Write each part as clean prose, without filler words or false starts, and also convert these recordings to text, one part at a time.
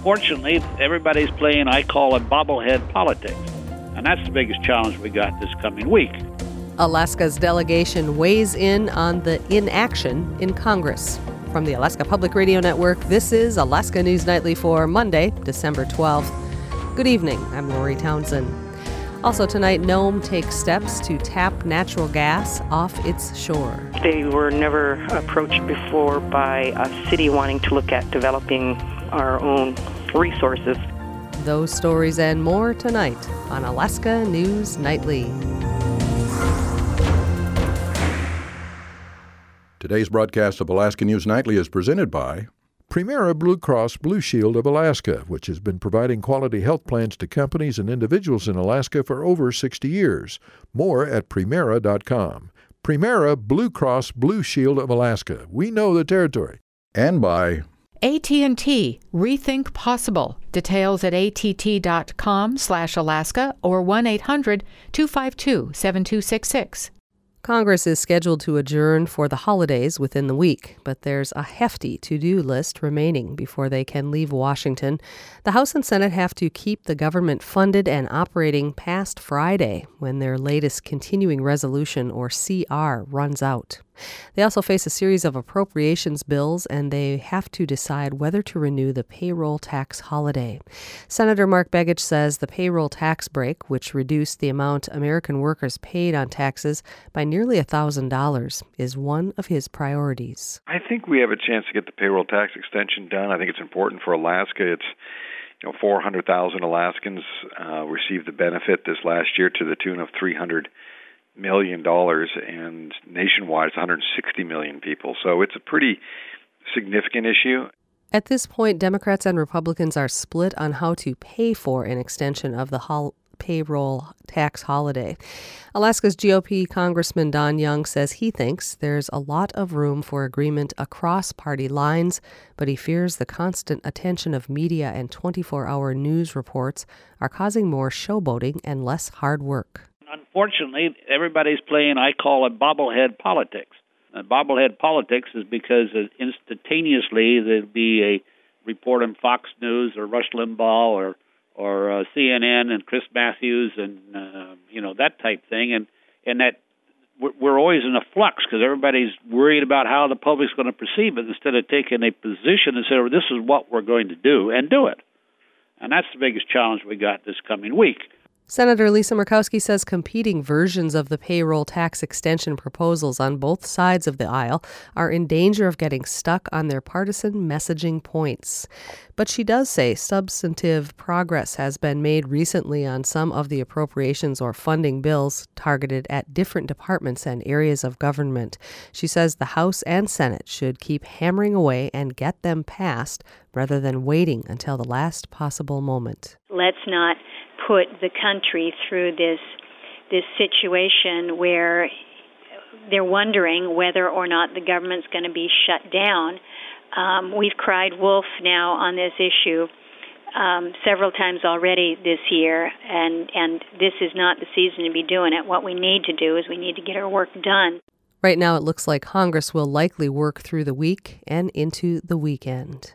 Unfortunately, everybody's playing, I call it bobblehead politics. And that's the biggest challenge we got this coming week. Alaska's delegation weighs in on the inaction in Congress. From the Alaska Public Radio Network, this is Alaska News Nightly for Monday, December 12th. Good evening, I'm Lori Townsend. Also tonight, Nome takes steps to tap natural gas off its shore. They were never approached before by a city wanting to look at developing our own resources. Those stories and more tonight on Alaska News Nightly. Today's broadcast of Alaska News Nightly is presented by Primera Blue Cross Blue Shield of Alaska, which has been providing quality health plans to companies and individuals in Alaska for over 60 years. More at Primera.com. Primera Blue Cross Blue Shield of Alaska. We know the territory. And by AT&T, Rethink Possible. Details at att.com/Alaska or 1-800-252-7266. Congress is scheduled to adjourn for the holidays within the week, but there's a hefty to-do list remaining before they can leave Washington. The House and Senate have to keep the government funded and operating past Friday, when their latest continuing resolution, or CR, runs out. They also face a series of appropriations bills, and they have to decide whether to renew the payroll tax holiday. Senator Mark Begich says the payroll tax break, which reduced the amount American workers paid on taxes by nearly $1,000, is one of his priorities. I think we have a chance to get the payroll tax extension done. I think it's important for Alaska. It's 400,000 Alaskans received the benefit this last year to the tune of $300 million, and nationwide it's 160 million people. So it's a pretty significant issue. At this point, Democrats and Republicans are split on how to pay for an extension of the payroll tax holiday. Alaska's GOP Congressman Don Young says he thinks there's a lot of room for agreement across party lines, but he fears the constant attention of media and 24-hour news reports are causing more showboating and less hard work. Unfortunately, everybody's playing, I call it bobblehead politics. And bobblehead politics is because instantaneously there'll be a report on Fox News or Rush Limbaugh or CNN and Chris Matthews and that type thing, and that we're always in a flux because everybody's worried about how the public's going to perceive it instead of taking a position and saying, well, this is what we're going to do, and do it. And that's the biggest challenge we got this coming week. Senator Lisa Murkowski says competing versions of the payroll tax extension proposals on both sides of the aisle are in danger of getting stuck on their partisan messaging points. But she does say substantive progress has been made recently on some of the appropriations or funding bills targeted at different departments and areas of government. She says the House and Senate should keep hammering away and get them passed rather than waiting until the last possible moment. Let's not put the country through this situation where they're wondering whether or not the government's going to be shut down. We've cried wolf now on this issue several times already this year, and this is not the season to be doing it. What we need to do is we need to get our work done. Right now it looks like Congress will likely work through the week and into the weekend.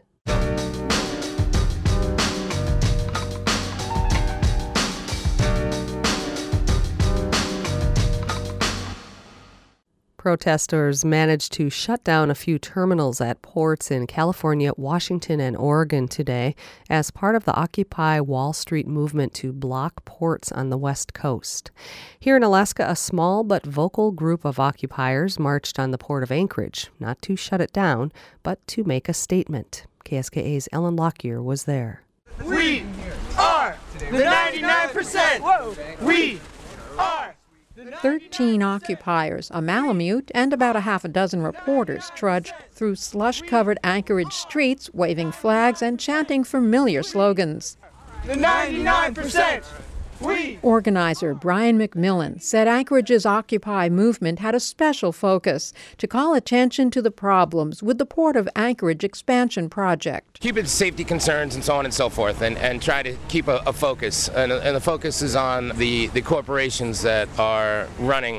Protesters managed to shut down a few terminals at ports in California, Washington, and Oregon today as part of the Occupy Wall Street movement to block ports on the West Coast. Here in Alaska, a small but vocal group of occupiers marched on the port of Anchorage, not to shut it down, but to make a statement. KSKA's Ellen Lockyer was there. We are the 99%! Whoa. We are 13 occupiers, a Malamute, and about a half a dozen reporters trudged through slush-covered Anchorage streets, waving flags and chanting familiar slogans. The 99%! Organizer Brian McMillan said Anchorage's Occupy movement had a special focus to call attention to the problems with the Port of Anchorage expansion project. Keep it safety concerns and so on and so forth, and try to keep a focus. And the focus is on the corporations that are running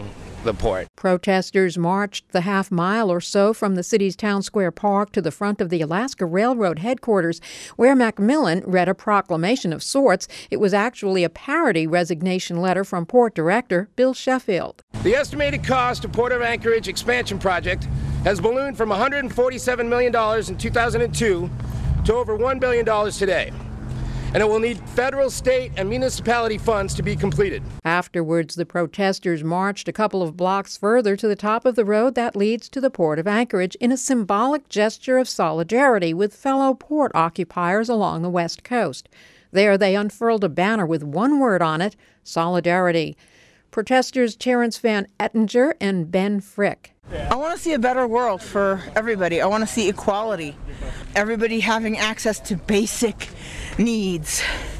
the port. Protesters marched the half mile or so from the city's Town Square Park to the front of the Alaska Railroad headquarters, where McMillan read a proclamation of sorts. It was actually a parody resignation letter from Port Director Bill Sheffield. The estimated cost of Port of Anchorage expansion project has ballooned from $147 million in 2002 to over $1 billion today. And it will need federal, state, and municipality funds to be completed. Afterwards, the protesters marched a couple of blocks further to the top of the road that leads to the Port of Anchorage in a symbolic gesture of solidarity with fellow port occupiers along the West Coast. There, they unfurled a banner with one word on it: solidarity. Protesters Terrence Van Ettinger and Ben Frick. I want to see a better world for everybody. I want to see equality. Everybody having access to basic needs.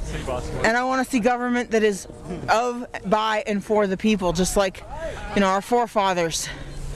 And I want to see government that is of, by, and for the people, just like, our forefathers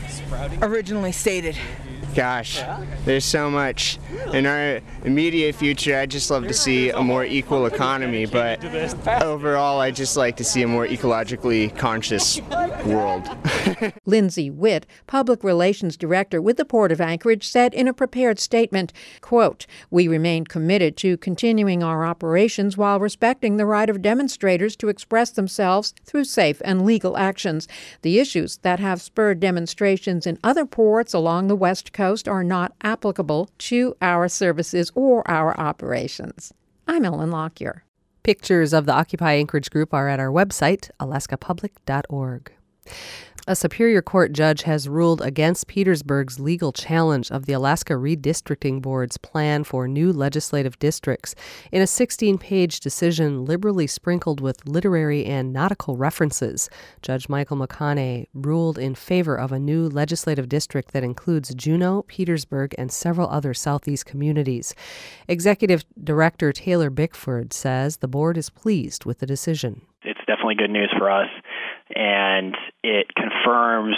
originally stated. Gosh, there's so much. In our immediate future, I'd just love to see a more equal economy, but overall, I'd just like to see a more ecologically conscious world. Lindsay Witt, Public Relations Director with the Port of Anchorage, said in a prepared statement, quote, "We remain committed to continuing our operations while respecting the right of demonstrators to express themselves through safe and legal actions. The issues that have spurred demonstrations in other ports along the West Coast are not applicable to our services or our operations." I'm Ellen Lockyer. Pictures of the Occupy Anchorage group are at our website, alaskapublic.org. A Superior Court judge has ruled against Petersburg's legal challenge of the Alaska Redistricting Board's plan for new legislative districts in a 16-page decision liberally sprinkled with literary and nautical references. Judge Michael McConney ruled in favor of a new legislative district that includes Juneau, Petersburg, and several other southeast communities. Executive Director Taylor Bickford says the board is pleased with the decision. It's definitely good news for us, and it confirms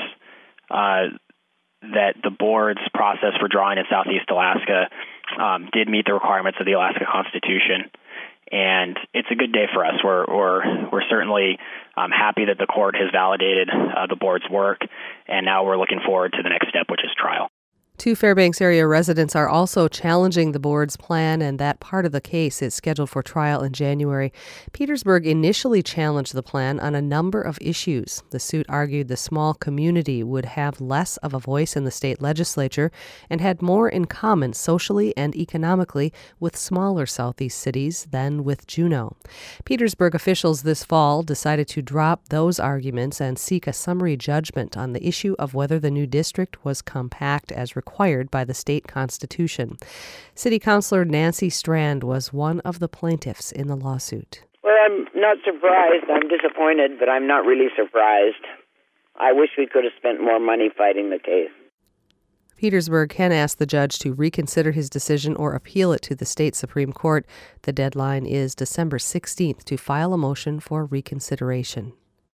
that the board's process for drawing in Southeast Alaska did meet the requirements of the Alaska Constitution, and it's a good day for us. We're certainly happy that the court has validated the board's work, and now we're looking forward to the next step, which is trial. 2 Fairbanks area residents are also challenging the board's plan, and that part of the case is scheduled for trial in January. Petersburg initially challenged the plan on a number of issues. The suit argued the small community would have less of a voice in the state legislature and had more in common socially and economically with smaller southeast cities than with Juneau. Petersburg officials this fall decided to drop those arguments and seek a summary judgment on the issue of whether the new district was compact as required by the state constitution. City Councilor Nancy Strand was one of the plaintiffs in the lawsuit. Well, I'm not surprised. I'm disappointed, but I'm not really surprised. I wish we could have spent more money fighting the case. Petersburg can ask the judge to reconsider his decision or appeal it to the state Supreme Court. The deadline is December 16th to file a motion for reconsideration.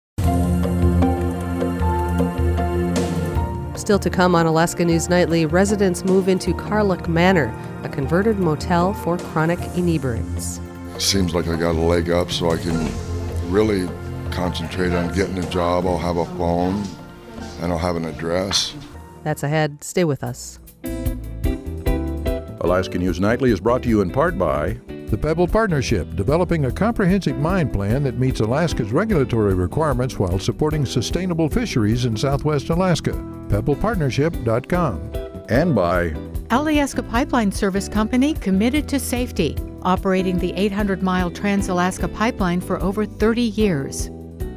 Still to come on Alaska News Nightly, residents move into Carluck Manor, a converted motel for chronic inebriates. Seems like I got a leg up, so I can really concentrate on getting a job. I'll have a phone, and I'll have an address. That's ahead. Stay with us. Alaska News Nightly is brought to you in part by the Pebble Partnership, developing a comprehensive mine plan that meets Alaska's regulatory requirements while supporting sustainable fisheries in Southwest Alaska. PebblePartnership.com. And by Alaska Pipeline Service Company, committed to safety, operating the 800-mile Trans-Alaska Pipeline for over 30 years.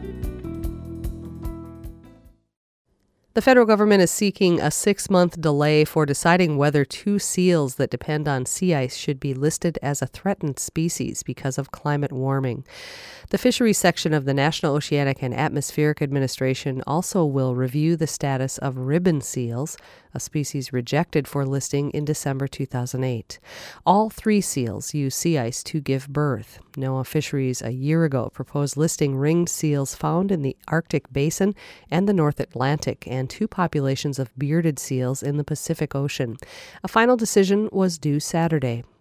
The federal government is seeking a 6-month delay for deciding whether 2 seals that depend on sea ice should be listed as a threatened species because of climate warming. The fisheries section of the National Oceanic and Atmospheric Administration also will review the status of ribbon seals, a species rejected for listing in December 2008. All 3 seals use sea ice to give birth. NOAA Fisheries a year ago proposed listing ringed seals found in the Arctic Basin and the North Atlantic, and 2 populations of bearded seals in the Pacific Ocean. A final decision was due Saturday.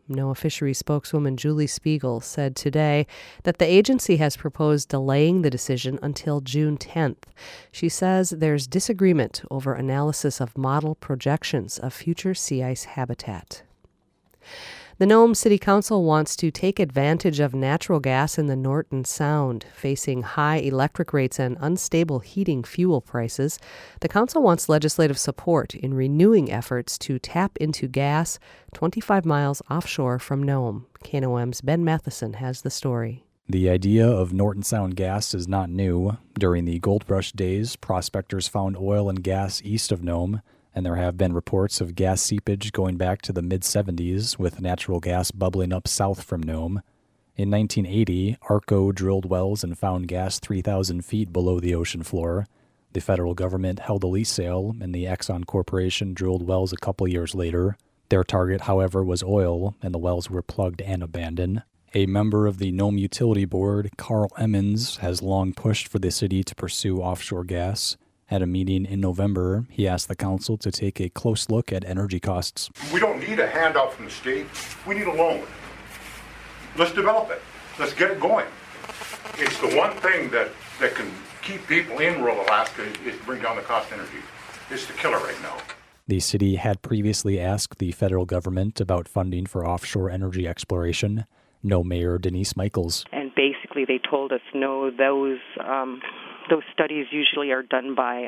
NOAA Fisheries spokeswoman Julie Spiegel said today that the agency has proposed delaying the decision until June 10th. She says there's disagreement over analysis of model projections of future sea ice habitat. The Nome City Council wants to take advantage of natural gas in the Norton Sound. Facing high electric rates and unstable heating fuel prices, the council wants legislative support in renewing efforts to tap into gas 25 miles offshore from Nome. KNOM's Ben Matheson has the story. The idea of Norton Sound gas is not new. During the gold rush days, prospectors found oil and gas east of Nome, and there have been reports of gas seepage going back to the mid-70s, with natural gas bubbling up south from Nome. In 1980, ARCO drilled wells and found gas 3,000 feet below the ocean floor. The federal government held a lease sale, and the Exxon Corporation drilled wells a couple years later. Their target, however, was oil, and the wells were plugged and abandoned. A member of the Nome Utility Board, Carl Emmons, has long pushed for the city to pursue offshore gas. At a meeting in November, he asked the council to take a close look at energy costs. We don't need a handout from the state. We need a loan. Let's develop it. Let's get it going. It's the one thing that can keep people in rural Alaska is bring down the cost of energy. It's the killer right now. The city had previously asked the federal government about funding for offshore energy exploration. Nome Mayor Denise Michaels. And basically they told us, no, those studies usually are done by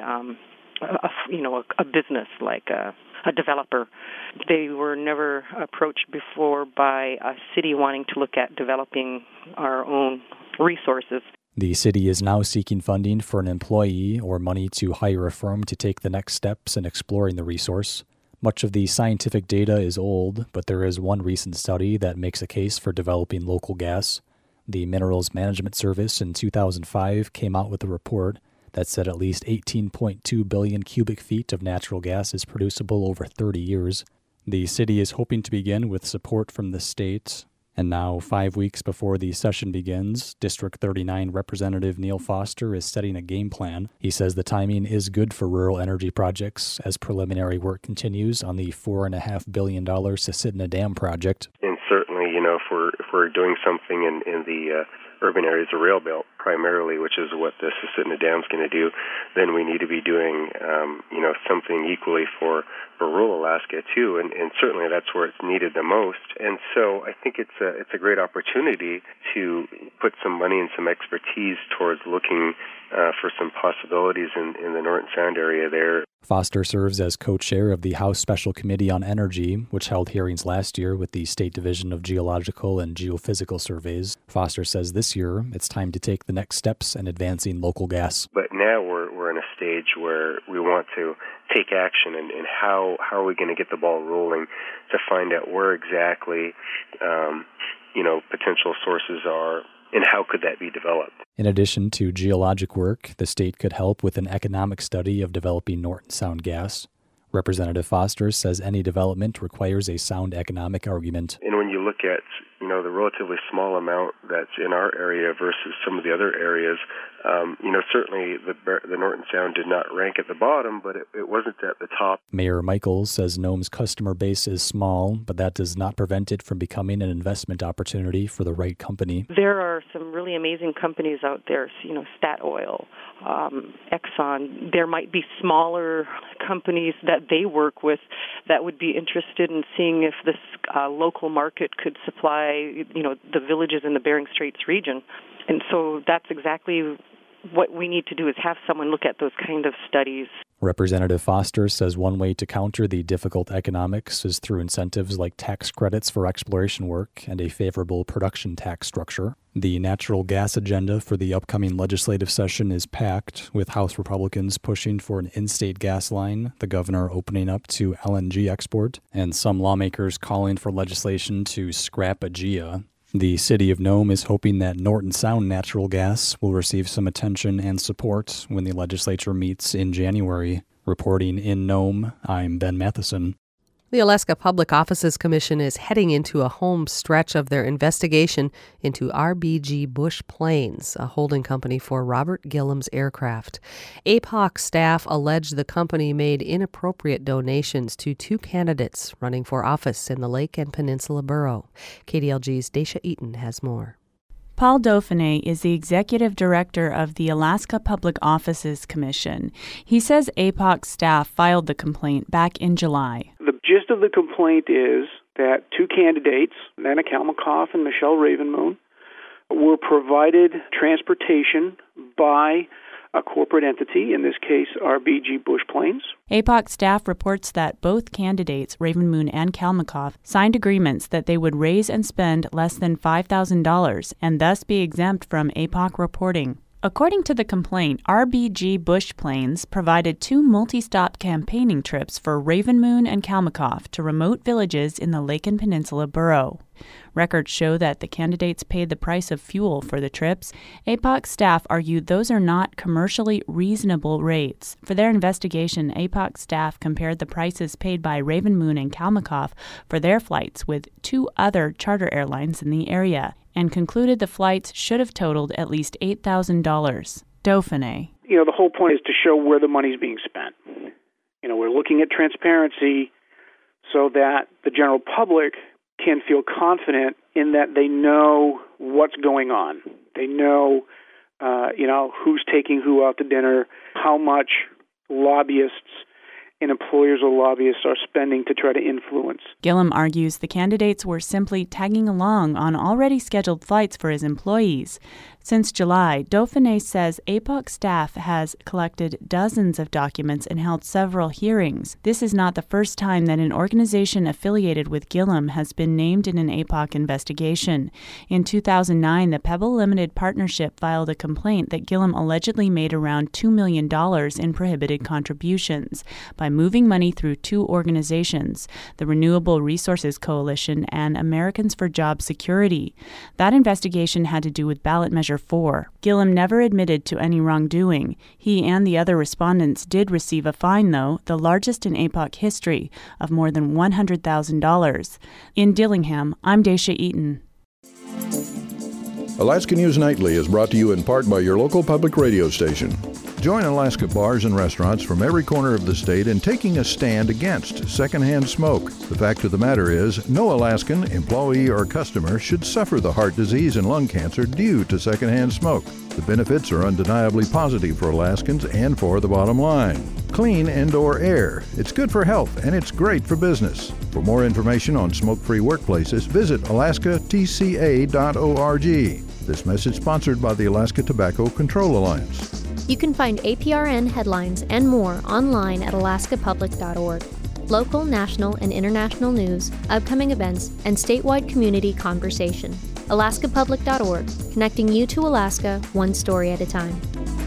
a business like a developer. They were never approached before by a city wanting to look at developing our own resources. The city is now seeking funding for an employee or money to hire a firm to take the next steps in exploring the resource. Much of the scientific data is old, but there is one recent study that makes a case for developing local gas. The Minerals Management Service in 2005 came out with a report that said at least 18.2 billion cubic feet of natural gas is producible over 30 years. The city is hoping to begin with support from the state. And now, 5 weeks before the session begins, District 39 Representative Neil Foster is setting a game plan. He says the timing is good for rural energy projects as preliminary work continues on the $4.5 billion Susitna Dam project. And certainly, if we're doing something in the urban areas of Rail Belt primarily, which is what the Susitna Dam is going to do, then we need to be doing, something equally for rural Alaska too, and certainly that's where it's needed the most. And so I think it's a great opportunity to put some money and some expertise towards looking for some possibilities in the Norton Sound area there. Foster serves as co-chair of the House Special Committee on Energy, which held hearings last year with the State Division of Geological and Geophysical Surveys. Foster says this year it's time to take the next steps in advancing local gas. But now we're in a stage where we want to take action, and how are we going to get the ball rolling to find out where exactly potential sources are, and how could that be developed? In addition to geologic work, the state could help with an economic study of developing Norton Sound gas. Representative Foster says any development requires a sound economic argument. And when you look at, the relatively small amount that's in our area versus some of the other areas, certainly the Norton Sound did not rank at the bottom, but it wasn't at the top. Mayor Michaels says Nome's customer base is small, but that does not prevent it from becoming an investment opportunity for the right company. There are some really amazing companies out there, Statoil, Exxon. There might be smaller companies that they work with that would be interested in seeing if this local market could supply, the villages in the Bering Straits region. And so that's exactly what we need to do, is have someone look at those kind of studies. Representative Foster says one way to counter the difficult economics is through incentives like tax credits for exploration work and a favorable production tax structure. The natural gas agenda for the upcoming legislative session is packed, with House Republicans pushing for an in-state gas line, the governor opening up to LNG export, and some lawmakers calling for legislation to scrap AGEA. The city of Nome is hoping that Norton Sound natural gas will receive some attention and support when the legislature meets in January. Reporting in Nome, I'm Ben Matheson. The Alaska Public Offices Commission is heading into a home stretch of their investigation into RBG Bush Planes, a holding company for Robert Gillam's aircraft. APOC staff allege the company made inappropriate donations to 2 candidates running for office in the Lake and Peninsula Borough. KDLG's Daisha Eaton has more. Paul Dauphiné is the executive director of the Alaska Public Offices Commission. He says APOC staff filed the complaint back in July. The gist of the complaint is that 2 candidates, Nana Kalmakoff and Michelle Ravenmoon, were provided transportation by a corporate entity, in this case RBG Bush Planes. APOC staff reports that both candidates, Ravenmoon and Kalmakoff, signed agreements that they would raise and spend less than $5,000 and thus be exempt from APOC reporting. According to the complaint, RBG Bush Planes provided 2 multi-stop campaigning trips for Ravenmoon and Kalmakoff to remote villages in the Lake and Peninsula Borough. Records show that the candidates paid the price of fuel for the trips. APOC staff argued those are not commercially reasonable rates. For their investigation, APOC staff compared the prices paid by Ravenmoon and Kalmakoff for their flights with 2 other charter airlines in the area and concluded the flights should have totaled at least $8,000. Dauphiné. The whole point is to show where the money's being spent. We're looking at transparency so that the general public can feel confident in that they know what's going on. They know, who's taking who out to dinner, how much lobbyists and employers or lobbyists are spending to try to influence. Gillam argues the candidates were simply tagging along on already scheduled flights for his employees. Since July, Dauphiné says APOC staff has collected dozens of documents and held several hearings. This is not the first time that an organization affiliated with Gillam has been named in an APOC investigation. In 2009, the Pebble Limited Partnership filed a complaint that Gillam allegedly made around $2 million in prohibited contributions by moving money through 2 organizations, the Renewable Resources Coalition and Americans for Job Security. That investigation had to do with ballot measure 4. Gillam never admitted to any wrongdoing. He and the other respondents did receive a fine, though, the largest in APOC history, of more than $100,000. In Dillingham, I'm Daisha Eaton. Alaska News Nightly is brought to you in part by your local public radio station. Join Alaska bars and restaurants from every corner of the state in taking a stand against secondhand smoke. The fact of the matter is, no Alaskan, employee, or customer should suffer the heart disease and lung cancer due to secondhand smoke. The benefits are undeniably positive for Alaskans and for the bottom line. Clean indoor air. It's good for health and it's great for business. For more information on smoke-free workplaces, visit alaskatca.org. This message sponsored by the Alaska Tobacco Control Alliance. You can find APRN headlines and more online at alaskapublic.org. Local, national, and international news, upcoming events, and statewide community conversation. alaskapublic.org, connecting you to Alaska one story at a time.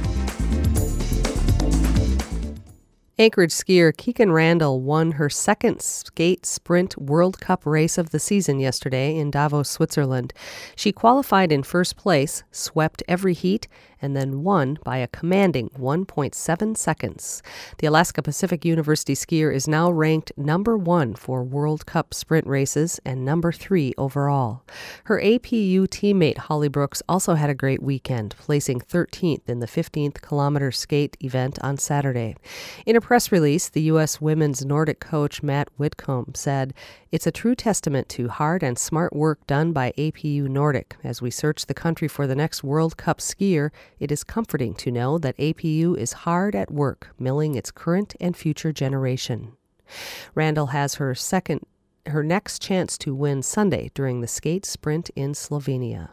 Anchorage skier Keegan Randall won her second skate sprint World Cup race of the season yesterday in Davos, Switzerland. She qualified in first place, swept every heat, and then won by a commanding 1.7 seconds. The Alaska Pacific University skier is now ranked number 1 for World Cup sprint races and number 3 overall. Her APU teammate Holly Brooks also had a great weekend, placing 13th in the 15th kilometer skate event on Saturday. In a press release, the U.S. women's Nordic coach Matt Whitcomb said, "It's a true testament to hard and smart work done by APU Nordic. As we search the country for the next World Cup skier, it is comforting to know that APU is hard at work, milling its current and future generation." Randall has her next chance to win Sunday during the skate sprint in Slovenia.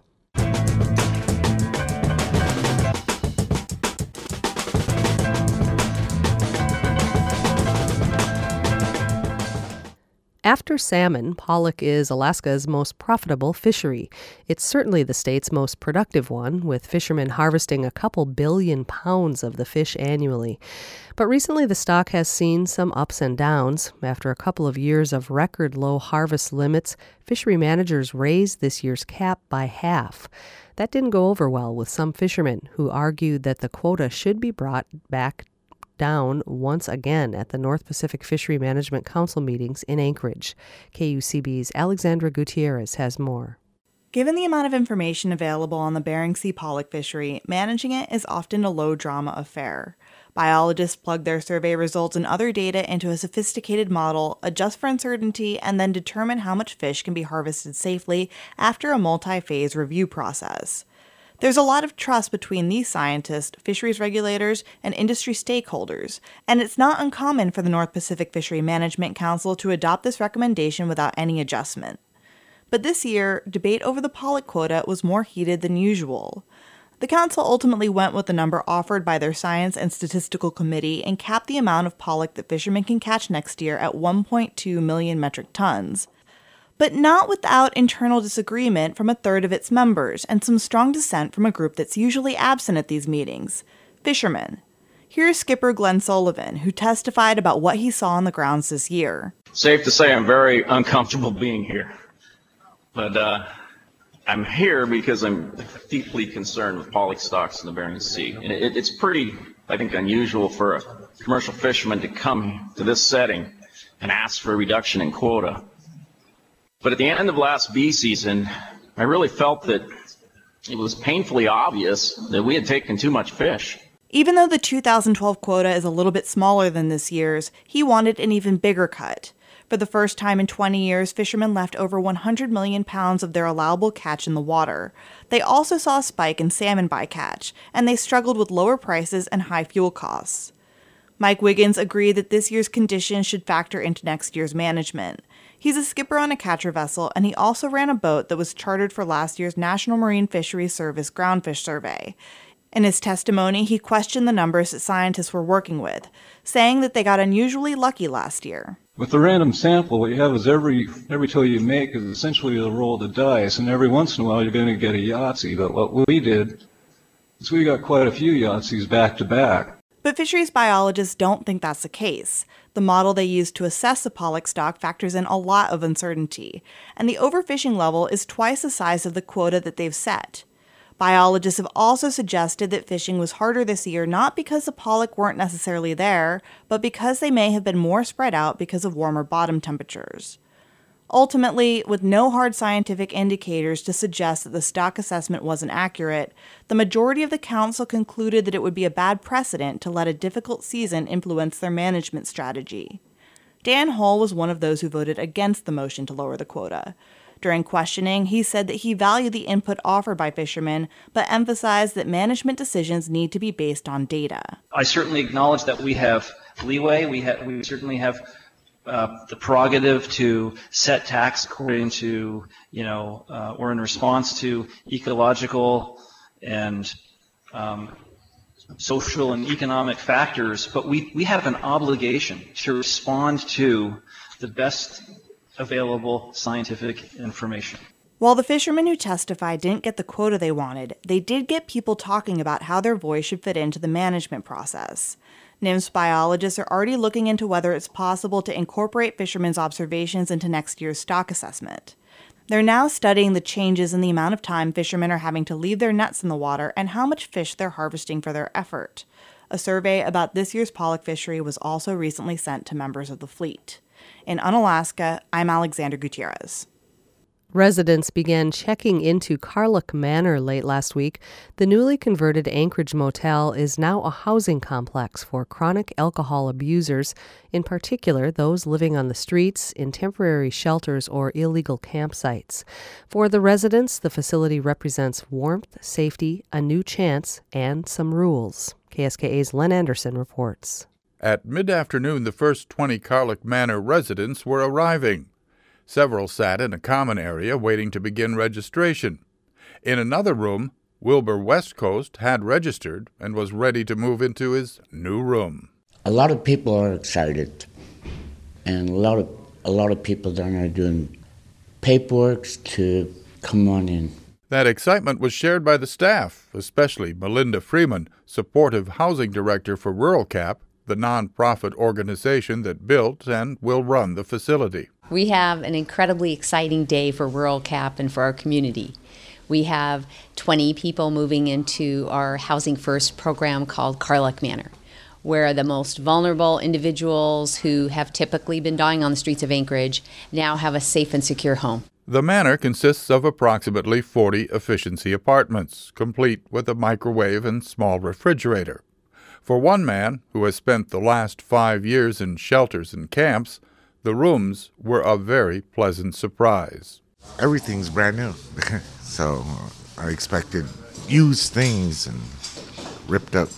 After salmon, pollock is Alaska's most profitable fishery. It's certainly the state's most productive one, with fishermen harvesting a couple billion pounds of the fish annually. But recently the stock has seen some ups and downs. After a couple of years of record low harvest limits, fishery managers raised this year's cap by half. That didn't go over well with some fishermen who argued that the quota should be brought back down once again at the North Pacific Fishery Management Council meetings in Anchorage. KUCB's Alexandra Gutierrez has more. Given the amount of information available on the Bering Sea pollock fishery, managing it is often a low-drama affair. Biologists plug their survey results and other data into a sophisticated model, adjust for uncertainty, and then determine how much fish can be harvested safely after a multi-phase review process. There's a lot of trust between these scientists, fisheries regulators, and industry stakeholders, and it's not uncommon for the North Pacific Fishery Management Council to adopt this recommendation without any adjustment. But this year, debate over the pollock quota was more heated than usual. The council ultimately went with the number offered by their Science and Statistical Committee and capped the amount of pollock that fishermen can catch next year at 1.2 million metric tons. But not without internal disagreement from a third of its members and some strong dissent from a group that's usually absent at these meetings, fishermen. Here's Skipper Glenn Sullivan, who testified about what he saw on the grounds this year. Safe to say I'm very uncomfortable being here. But I'm here because I'm deeply concerned with pollock stocks in the Bering Sea. And it's pretty, I think, unusual for a commercial fisherman to come to this setting and ask for a reduction in quota. But at the end of last bee season, I really felt that it was painfully obvious that we had taken too much fish. Even though the 2012 quota is a little bit smaller than this year's, he wanted an even bigger cut. For the first time in 20 years, fishermen left over 100 million pounds of their allowable catch in the water. They also saw a spike in salmon bycatch, and they struggled with lower prices and high fuel costs. Mike Wiggins agreed that this year's conditions should factor into next year's management. He's a skipper on a catcher vessel, and he also ran a boat that was chartered for last year's National Marine Fisheries Service groundfish survey. In his testimony, he questioned the numbers that scientists were working with, saying that they got unusually lucky last year. With the random sample, what you have is every tow you make is essentially a roll of the dice, and every once in a while you're going to get a Yahtzee. But what we did is we got quite a few Yahtzees back to back. But fisheries biologists don't think that's the case. The model they use to assess the pollock stock factors in a lot of uncertainty, and the overfishing level is twice the size of the quota that they've set. Biologists have also suggested that fishing was harder this year not because the pollock weren't necessarily there, but because they may have been more spread out because of warmer bottom temperatures. Ultimately, with no hard scientific indicators to suggest that the stock assessment wasn't accurate, the majority of the council concluded that it would be a bad precedent to let a difficult season influence their management strategy. Dan Hull was one of those who voted against the motion to lower the quota. During questioning, he said that he valued the input offered by fishermen, but emphasized that management decisions need to be based on data. I certainly acknowledge that we have leeway. We certainly have the prerogative to set tax according to, or in response to ecological and social and economic factors, but we have an obligation to respond to the best available scientific information. While the fishermen who testified didn't get the quota they wanted, they did get people talking about how their voice should fit into the management process. NIMS biologists are already looking into whether it's possible to incorporate fishermen's observations into next year's stock assessment. They're now studying the changes in the amount of time fishermen are having to leave their nets in the water and how much fish they're harvesting for their effort. A survey about this year's pollock fishery was also recently sent to members of the fleet. In Unalaska, I'm Alexandra Gutierrez. Residents began checking into Carluck Manor late last week. The newly converted Anchorage motel is now a housing complex for chronic alcohol abusers, in particular those living on the streets, in temporary shelters, or illegal campsites. For the residents, the facility represents warmth, safety, a new chance, and some rules. KSKA's Len Anderson reports. At mid-afternoon, the first 20 Carluck Manor residents were arriving. Several sat in a common area waiting to begin registration. In another room, Wilbur Westcoast had registered and was ready to move into his new room. A lot of people are excited, and a lot of people that are doing paperwork to come on in. That excitement was shared by the staff, especially Melinda Freeman, supportive housing director for Rural Cap, the nonprofit organization that built and will run the facility. We have an incredibly exciting day for Rural Cap and for our community. We have 20 people moving into our Housing First program called Carluck Manor. where the most vulnerable individuals who have typically been dying on the streets of Anchorage now have a safe and secure home. The manor consists of approximately 40 efficiency apartments, complete with a microwave and small refrigerator. For one man who has spent the last 5 years in shelters and camps, the rooms were a very pleasant surprise. Everything's brand new, so I expected used things and ripped up,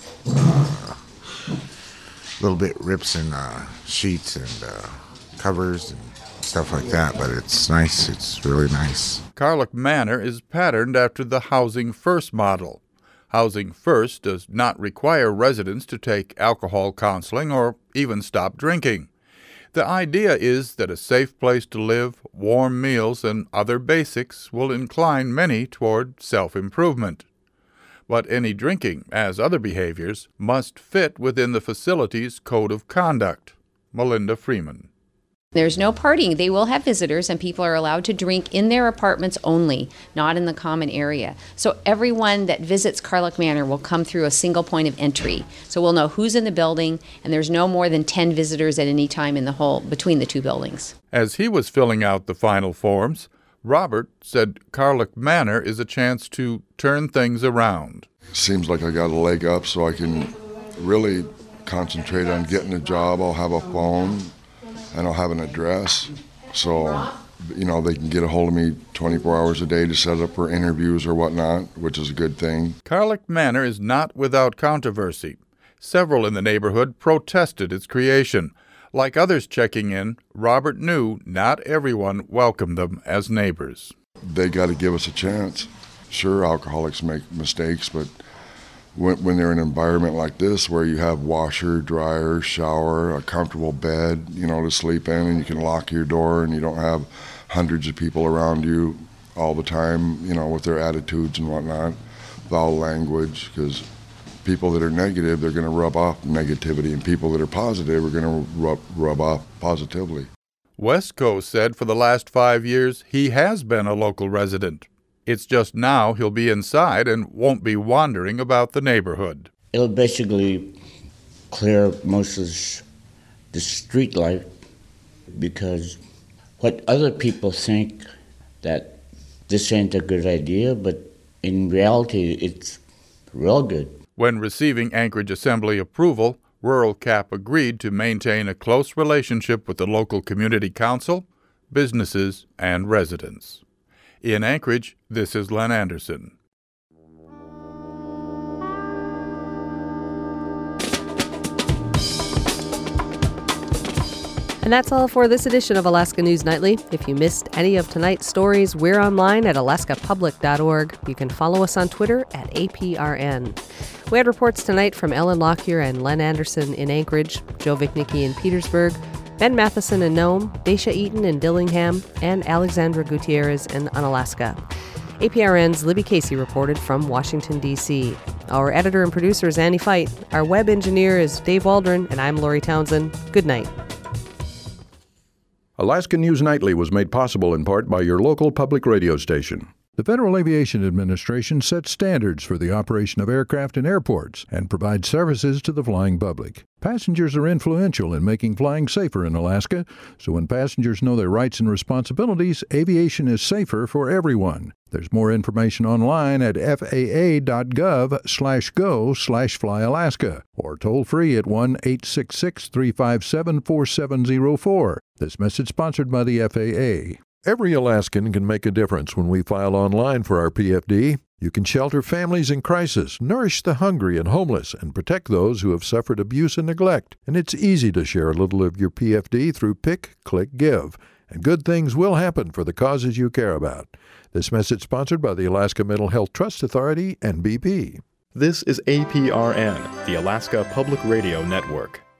little bit rips in sheets and covers and stuff like that, but it's nice. It's really nice. Carlick Manor is patterned after the Housing First model. Housing First does not require residents to take alcohol counseling or even stop drinking. The idea is that a safe place to live, warm meals, and other basics will incline many toward self-improvement. But any drinking, as other behaviors, must fit within the facility's code of conduct. Melinda Freeman. There's no partying. They will have visitors, and people are allowed to drink in their apartments only, not in the common area. So everyone that visits Carlick Manor will come through a single point of entry. So we'll know who's in the building, and there's no more than 10 visitors at any time in the whole between the two buildings. As he was filling out the final forms, Robert said Carlick Manor is a chance to turn things around. Seems like I got a leg up, so I can really concentrate on getting a job. I'll have a phone. And I'll have an address, so, they can get a hold of me 24 hours a day to set up for interviews or whatnot, which is a good thing. Carlick Manor is not without controversy. Several in the neighborhood protested its creation. Like others checking in, Robert knew not everyone welcomed them as neighbors. They got to give us a chance. Sure, alcoholics make mistakes, but when they're in an environment like this where you have washer, dryer, shower, a comfortable bed, to sleep in, and you can lock your door and you don't have hundreds of people around you all the time, with their attitudes and whatnot, foul language, because people that are negative, they're going to rub off negativity, and people that are positive are going to rub off positively. Westco said for the last 5 years he has been a local resident. It's just now he'll be inside and won't be wandering about the neighborhood. It'll basically clear most of the street life, because what other people think that this ain't a good idea, but in reality it's real good. When receiving Anchorage Assembly approval, Rural Cap agreed to maintain a close relationship with the local community council, businesses, and residents. In Anchorage, this is Len Anderson. And that's all for this edition of Alaska News Nightly. If you missed any of tonight's stories, we're online at alaskapublic.org. You can follow us on Twitter at APRN. We had reports tonight from Ellen Lockyer and Len Anderson in Anchorage, Joe Vichnicki in Petersburg, Ben Matheson in Nome, Daisha Eaton in Dillingham, and Alexandra Gutierrez in Unalaska. APRN's Libby Casey reported from Washington, D.C. Our editor and producer is Annie Fight. Our web engineer is Dave Waldron, and I'm Lori Townsend. Good night. Alaska News Nightly was made possible in part by your local public radio station. The Federal Aviation Administration sets standards for the operation of aircraft in airports and provides services to the flying public. Passengers are influential in making flying safer in Alaska, so when passengers know their rights and responsibilities, aviation is safer for everyone. There's more information online at faa.gov/go/flyalaska or toll free at 1-866-357-4704. This message sponsored by the FAA. Every Alaskan can make a difference when we file online for our PFD. You can shelter families in crisis, nourish the hungry and homeless, and protect those who have suffered abuse and neglect. And it's easy to share a little of your PFD through Pick, Click, Give. And good things will happen for the causes you care about. This message sponsored by the Alaska Mental Health Trust Authority and BP. This is APRN, the Alaska Public Radio Network.